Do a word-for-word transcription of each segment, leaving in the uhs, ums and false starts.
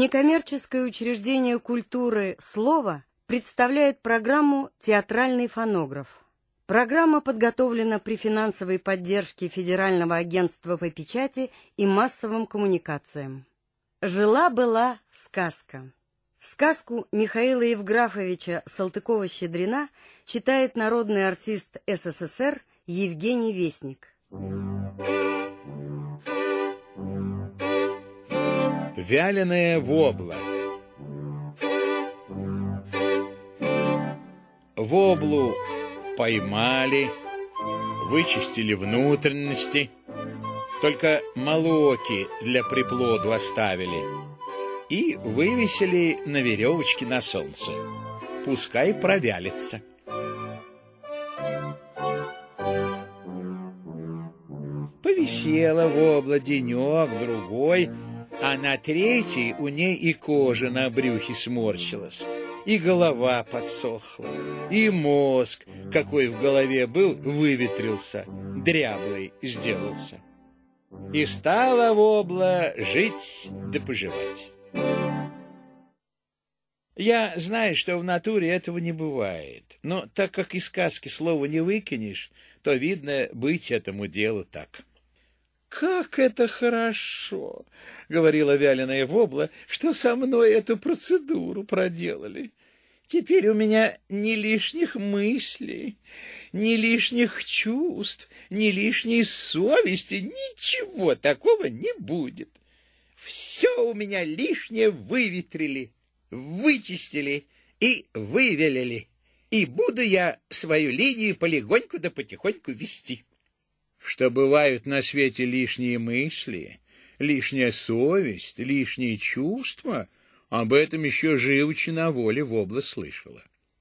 Некоммерческое учреждение культуры «Слово» представляет программу «Театральный фонограф». Программа подготовлена при финансовой поддержке Федерального агентства по печати и массовым коммуникациям. Жила-была сказка. Сказку Михаила Евграфовича Салтыкова-Щедрина читает народный артист СССР Евгений Весник. Вяленая вобла. Воблу поймали, вычистили внутренности, только молоки для приплоду оставили и вывесили на веревочке на солнце. Пускай провялится. Повисела вобла денек-другой, а на третий у ней и кожа на брюхе сморщилась, и голова подсохла, и мозг, какой в голове был, выветрился, дряблый сделался. И стала вобла жить да поживать. Я знаю, что в натуре этого не бывает, но так как из сказки слова не выкинешь, то, видно, быть этому делу так. «Как это хорошо, — говорила вяленая вобла, — что со мной эту процедуру проделали. Теперь у меня ни лишних мыслей, ни лишних чувств, ни лишней совести, ничего такого не будет. Все у меня лишнее выветрили, вычистили и вывелили, и буду я свою линию полегоньку да потихоньку вести». Что бывают на свете лишние мысли, лишняя совесть, лишние чувства, об этом еще живучи на воле вобла слышала.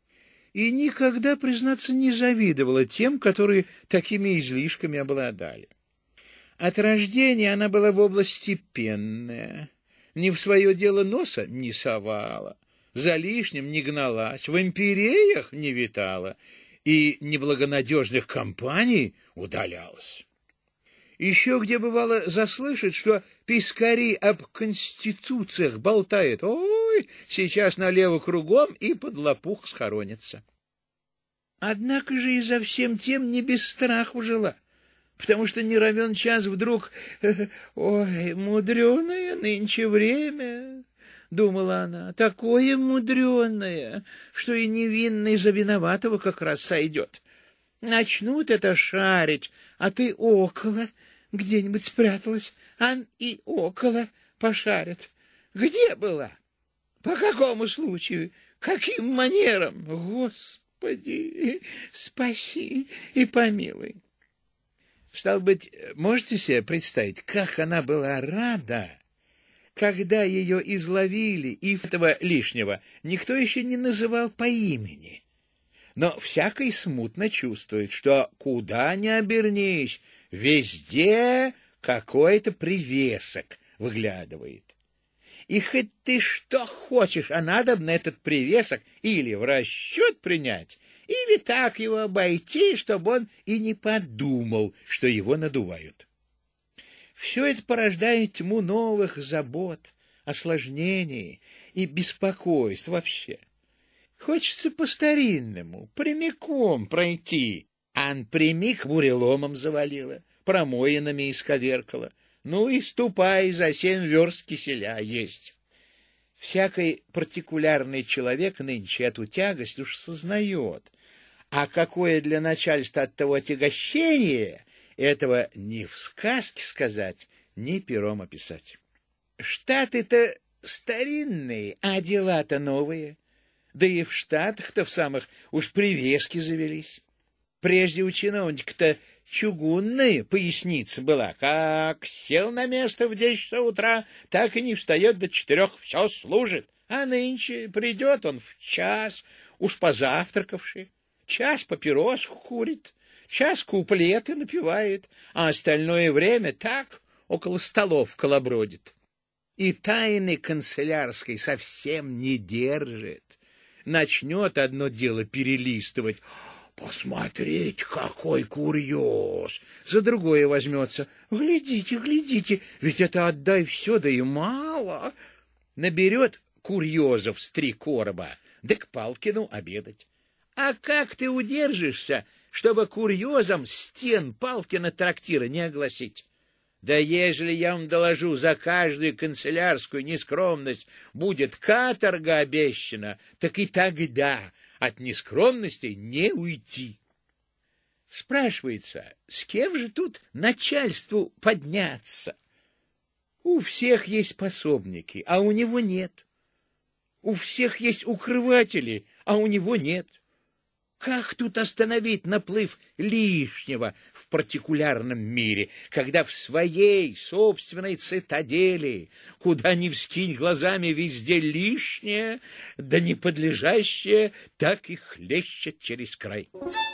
И никогда, признаться, не завидовала тем, которые такими излишками обладали. От рождения она была вобла степенная, ни в свое дело носа не совала, за лишним не гналась, в империях не витала и неблагонадежных компаний удалялась. Еще где бывало заслышать, что пискари об конституциях болтают, ой, сейчас налево кругом и под лопух схоронится. Однако же и за всем тем не без страху жила, потому что не равен час вдруг, ой, мудреное нынче время, думала она, такое мудреное, что и невинный за виноватого как раз сойдет. Начнут это шарить, а ты около где-нибудь спряталась, а и около пошарят. Где была? По какому случаю? Каким манером? Господи, спаси и помилуй. Стало быть, можете себе представить, как она была рада, когда ее изловили, и этого лишнего никто еще не называл по имени. Но всякий смутно чувствует, что куда ни обернись, везде какой-то привесок выглядывает. И хоть ты что хочешь, а надо на этот привесок или в расчет принять, или так его обойти, чтобы он и не подумал, что его надувают. Все это порождает тьму новых забот, осложнений и беспокойств вообще. Хочется по-старинному, прямиком пройти, а прямик буреломом завалила, промоинами исковеркала. Ну и ступай за семь верст киселя есть. Всякий партикулярный человек нынче эту тягость уж сознает, а какое для начальства от того отягощение, этого ни в сказке сказать, ни пером описать. Штаты-то старинные, а дела-то новые. Да и в Штатах-то в самых уж привески завелись. Прежде у чиновника-то чугунная поясница была. Как сел на место в десять часов утра, так и не встает до четырех, все служит. А нынче придет он в час, уж позавтракавший, час папироску курит, час куплеты напевает, а остальное время так около столов колобродит. И тайны канцелярской совсем не держит. Начнет одно дело перелистывать. Посмотрите, какой курьез! За другое возьмется. Глядите, глядите, ведь это отдай все, да и мало. Наберет курьезов с три короба, да к Палкину обедать. А как ты удержишься, чтобы курьезом стен Палкина трактира не огласить? Да ежели я вам доложу, за каждую канцелярскую нескромность будет каторга обещана, так и тогда от нескромности не уйти. Спрашивается, с кем же тут начальству подняться? У всех есть пособники, а у него нет. У всех есть укрыватели, а у него нет. Как тут остановить наплыв лишнего в партикулярном мире, когда в своей собственной цитадели, куда ни вскинь глазами, везде лишнее, да неподлежащее, так и хлещет через край?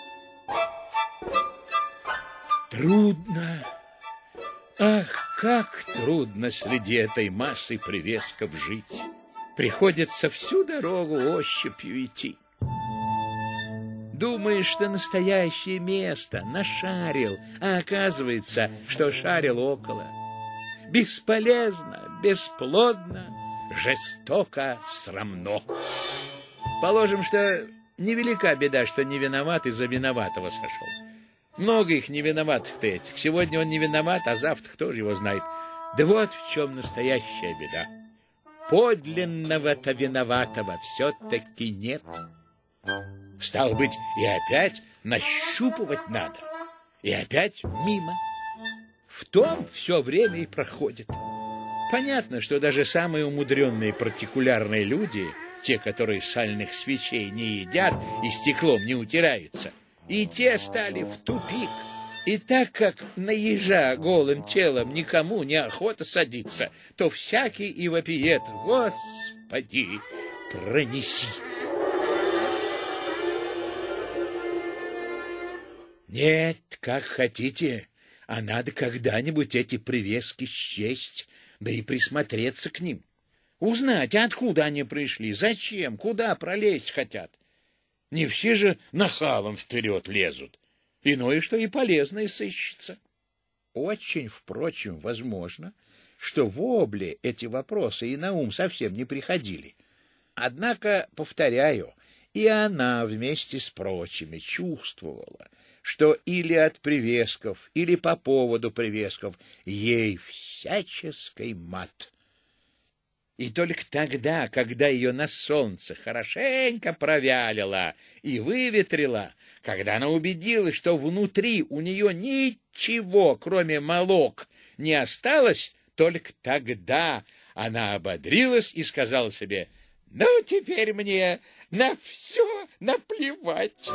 Трудно. Ах, как трудно среди этой массы привесков жить. Приходится всю дорогу ощупью идти. Думаешь, что настоящее место нашарил, а оказывается, что шарил около. Бесполезно, бесплодно, жестоко, срамно. Положим, что невелика беда, что не виноват и за виноватого сошел. Много их не виноватых-то этих. Сегодня он не виноват, а завтра кто же его знает. Да вот в чем настоящая беда. Подлинного-то виноватого все-таки нет. Стало быть, и опять нащупывать надо, и опять мимо. В том все время и проходит. Понятно, что даже самые умудренные партикулярные люди, те, которые сальных свечей не едят и стеклом не утираются, и те стали в тупик. И так как на ежа голым телом никому не охота садиться, то всякий и вопиет: «Господи, пронеси!» Нет, как хотите, а надо когда-нибудь эти привески счесть, да и присмотреться к ним. Узнать, откуда они пришли, зачем, куда пролезть хотят. Не все же нахалом вперед лезут. Иное, что и полезное сыщется. Очень, впрочем, возможно, что в Обле эти вопросы и на ум совсем не приходили. Однако, повторяю, и она вместе с прочими чувствовала, что или от привесков, или по поводу привесков ей всяческий мат. И только тогда, когда ее на солнце хорошенько провялило и выветрило, когда она убедилась, что внутри у нее ничего, кроме молок, не осталось, только тогда она ободрилась и сказала себе: «Ну, теперь мне на все наплевать».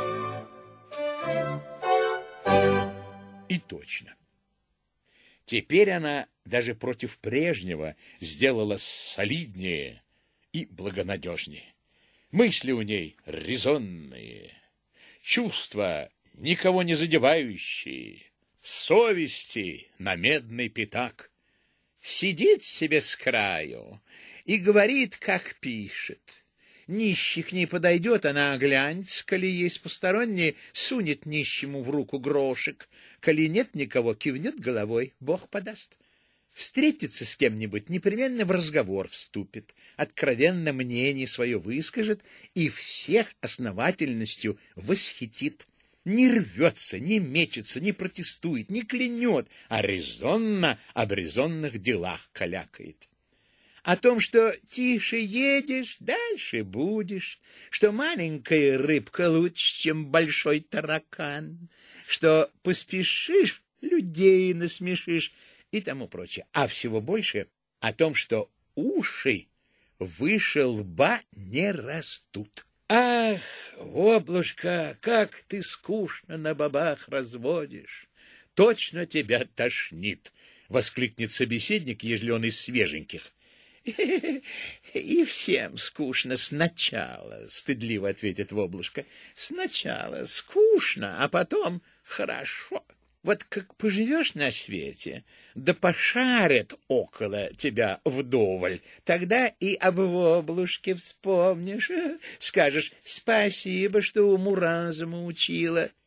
И точно. Теперь она даже против прежнего сделала солиднее и благонадежнее. Мысли у ней резонные, чувства никого не задевающие, совести на медный пятак. Сидит себе с краю и говорит, как пишет. Нищий к ней подойдет, она оглянется, коли есть посторонние, сунет нищему в руку грошек, коли нет никого, кивнет головой, Бог подаст. Встретится с кем-нибудь, непременно в разговор вступит, откровенно мнение свое выскажет и всех основательностью восхитит. Не рвется, не мечется, не протестует, не клянет, а резонно об резонных делах калякает. О том, что тише едешь, дальше будешь, что маленькая рыбка лучше, чем большой таракан, что поспешишь, людей насмешишь и тому прочее. А всего больше о том, что уши выше лба не растут. Ах, Воблушка, как ты скучно на бабах разводишь! Точно тебя тошнит! — воскликнет собеседник, ежели он из свеженьких. — И всем скучно сначала, — стыдливо ответит Воблушка. — Сначала скучно, а потом хорошо. Вот как поживешь на свете, да пошарят около тебя вдоволь, тогда и об Воблушке вспомнишь, скажешь: спасибо, что уму-разуму учила.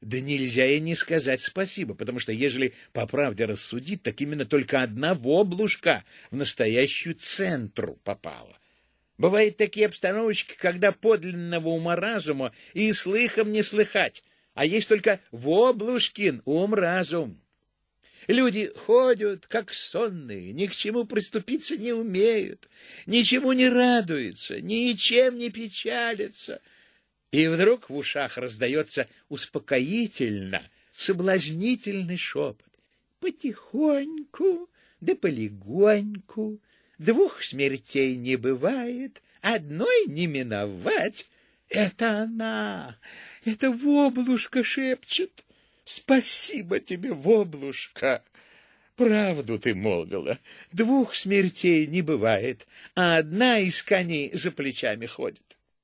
Да нельзя и не сказать спасибо, потому что, ежели по правде рассудить, так именно только одна воблушка в настоящую центру попала. Бывают такие обстановочки, когда подлинного ума-разума и слыхом не слыхать, а есть только воблушкин ум-разум. Люди ходят, как сонные, ни к чему приступиться не умеют, ничему не радуются, ничем не печалятся. И вдруг в ушах раздается успокоительно соблазнительный шепот. Потихоньку, да полегоньку, двух смертей не бывает, одной не миновать. Это она, это воблушка шепчет. Спасибо тебе, воблушка. Правду ты молвила, двух смертей не бывает, а одна из коней за плечами ходит.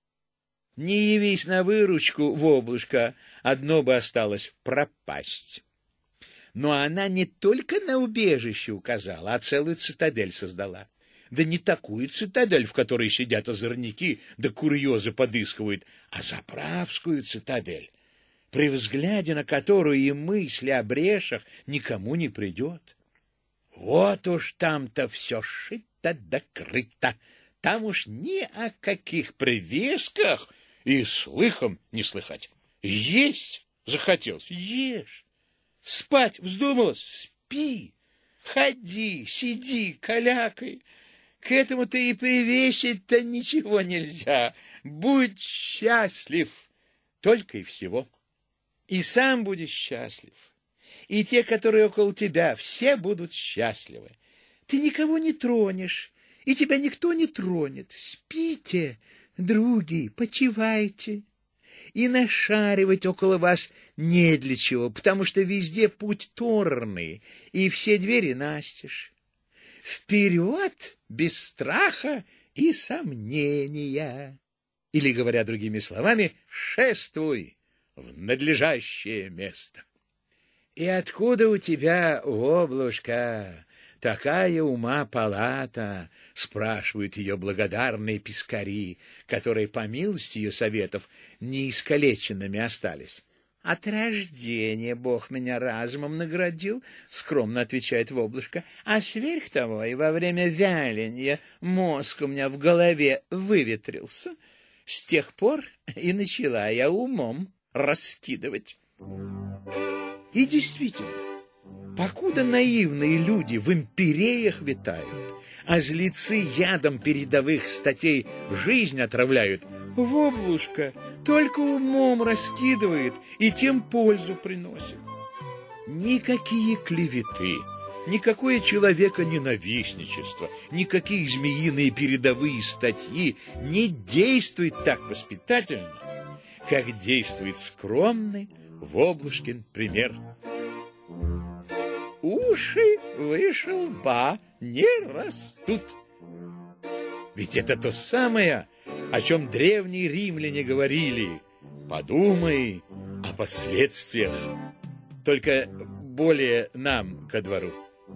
Не явись на выручку, воблушка, одно бы осталось — пропасть. Но она не только на убежище указала, а целую цитадель создала. Да не такую цитадель, в которой сидят озорники, да курьезы подыскивают, а заправскую цитадель, при взгляде на которую и мысли о брешах никому не придет. Вот уж там-то все шито да крыто, там уж ни о каких привесках и слыхом не слыхать. Есть захотелось — ешь. Спать вздумалось — спи. Ходи, сиди, калякай. К этому-то и привесить-то ничего нельзя. Будь счастлив, только и всего. И сам будешь счастлив, и те, которые около тебя, все будут счастливы. Ты никого не тронешь, и тебя никто не тронет. Спите, други, почивайте. И нашаривать около вас не для чего, потому что везде путь торный, и все двери настежь. Вперед, без страха и сомнения. Или, говоря другими словами, шествуй в надлежащее место. И откуда у тебя, воблушка, такая ума палата? Спрашивают ее благодарные пескари, которые, по милости ее советов, неискалеченными остались. От рождения Бог меня разумом наградил, скромно отвечает воблушка, а сверх того и во время вяленья мозг у меня в голове выветрился. С тех пор и начала я умом раскидывать. И действительно, покуда наивные люди в империях витают, а злецы ядом передовых статей жизнь отравляют, воблушка только умом раскидывает и тем пользу приносит. Никакие клеветы, никакое человеконенавистничество, никакие змеиные передовые статьи не действуют так воспитательно, как действует скромный воблушкин пример. Уши выше лба не растут. Ведь это то самое, о чем древние римляне говорили. Подумай о последствиях. Только более нам ко двору.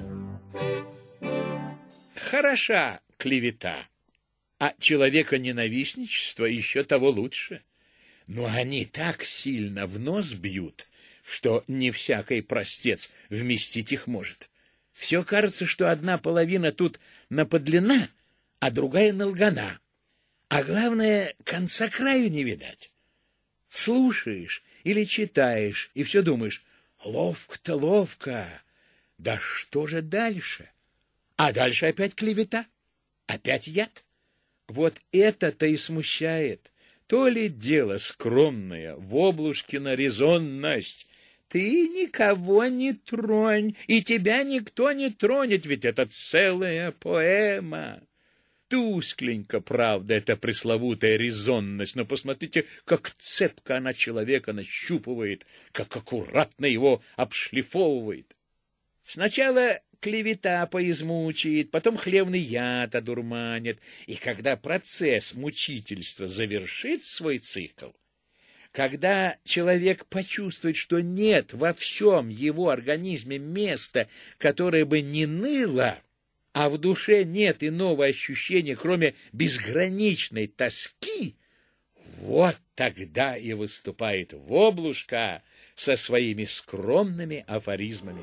Хороша клевета, а человеконенавистничество еще того лучше. Но они так сильно в нос бьют, что не всякий простец вместить их может. Все кажется, что одна половина тут наподлена, а другая налгана. А главное, конца краю не видать. Слушаешь или читаешь, и все думаешь: ловко-то ловко, да что же дальше? А дальше опять клевета, опять яд. Вот это-то и смущает. То ли дело скромная, воблушкина резонность. Ты никого не тронь, и тебя никто не тронет, ведь это целая поэма. Тускленько, правда, эта пресловутая резонность, но посмотрите, как цепко она человека нащупывает, как аккуратно его обшлифовывает. Сначала клевета поизмучает, потом хлебный яд одурманит, и когда процесс мучительства завершит свой цикл, когда человек почувствует, что нет во всем его организме места, которое бы не ныло, а в душе нет иного ощущения, кроме безграничной тоски, Вот тогда и выступает Воблушка со своими скромными афоризмами.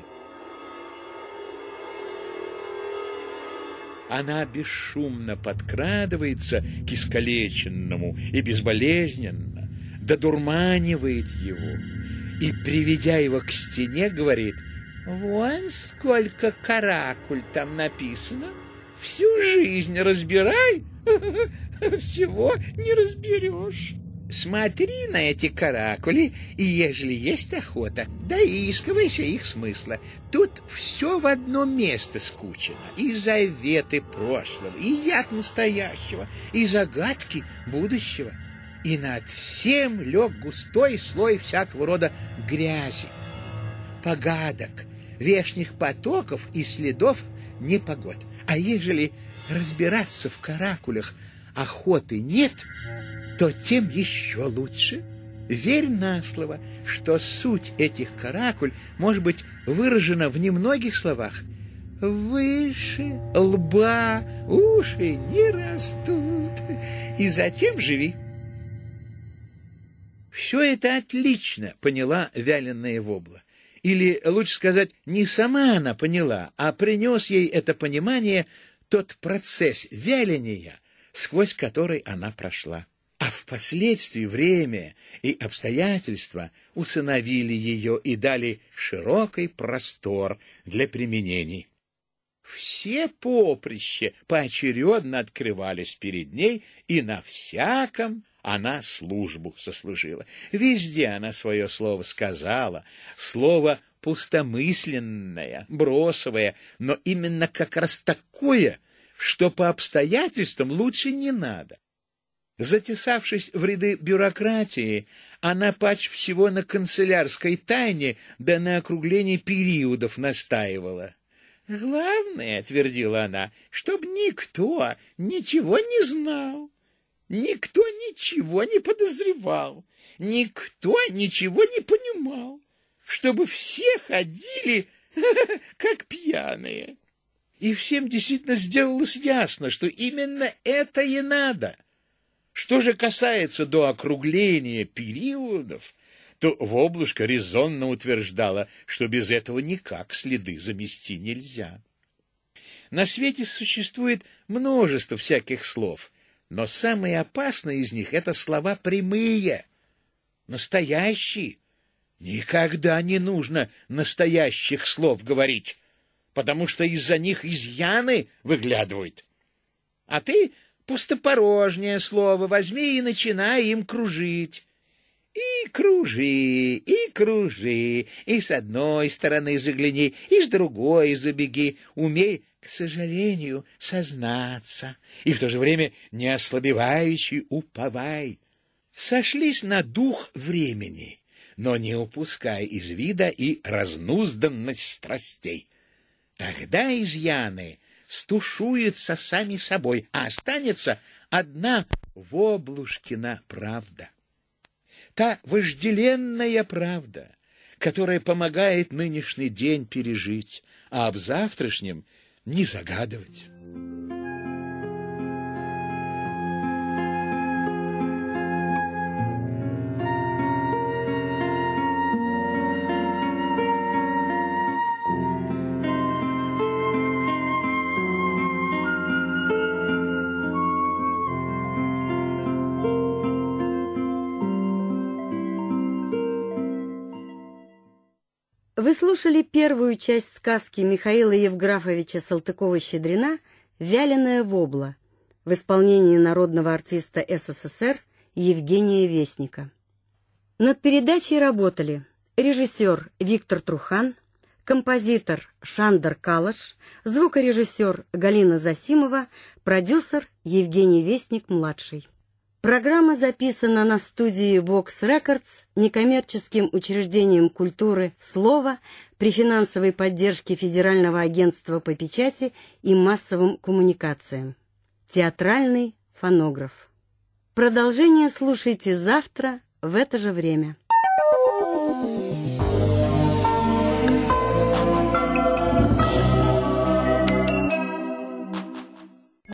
Она бесшумно подкрадывается к искалеченному и безболезненно додурманивает его и, приведя его к стене, говорит: «Вон сколько каракуль там написано, всю жизнь разбирай, всего не разберешь. Смотри на эти каракули, и, ежели есть охота, доискивайся их смысла. Тут все в одно место скучено. И заветы прошлого, и яд настоящего, и загадки будущего. И над всем лег густой слой всякого рода грязи, погадок, вешних потоков и следов непогод. А ежели разбираться в каракулях охоты нет, то тем еще лучше. Верь на слово, что суть этих каракуль может быть выражена в немногих словах. Выше лба уши не растут. И затем живи. Все это отлично поняла вяленая вобла. Или, лучше сказать, не сама она поняла, а принес ей это понимание тот процесс вяления, сквозь который она прошла. А впоследствии время и обстоятельства усыновили ее и дали широкий простор для применений. Все поприща поочередно открывались перед ней, и на всяком она службу сослужила. Везде она свое слово сказала, слово пустомысленное, бросовое, но именно как раз такое, что по обстоятельствам лучше не надо. Затесавшись в ряды бюрократии, она паче всего на канцелярской тайне да на округлении периодов настаивала. «Главное, — твердила она, — чтоб никто ничего не знал, никто ничего не подозревал, никто ничего не понимал, чтобы все ходили как пьяные». И всем действительно сделалось ясно, что именно это и надо. Что же касается до округления периодов, то Воблушка резонно утверждала, что без этого никак следы замести нельзя. На свете существует множество всяких слов, но самые опасные из них — это слова прямые, настоящие. Никогда не нужно настоящих слов говорить, потому что из-за них изъяны выглядывают. А ты пустопорожнее слово возьми и начинай им кружить. И кружи, и кружи, и с одной стороны загляни, и с другой забеги. Умей, к сожалению, сознаться, и в то же время не ослабевающий уповай. Сошлись на дух времени, но не упускай из вида и разнузданность страстей. Тогда изъяны стушуются сами собой, а останется одна Воблушкина правда. Та вожделенная правда, которая помогает нынешний день пережить, а об завтрашнем не загадывать. Вы слушали первую часть сказки Михаила Евграфовича Салтыкова-Щедрина «Вяленая вобла» в исполнении народного артиста СССР Евгения Вестника. Над передачей работали режиссер Виктор Трухан, композитор Шандор Калаш, звукорежиссер Галина Засимова, продюсер Евгений Вестник-младший. Программа записана на студии Vox Records некоммерческим учреждением культуры «Слово» при финансовой поддержке Федерального агентства по печати и массовым коммуникациям. Театральный фонограф. Продолжение слушайте завтра в это же время.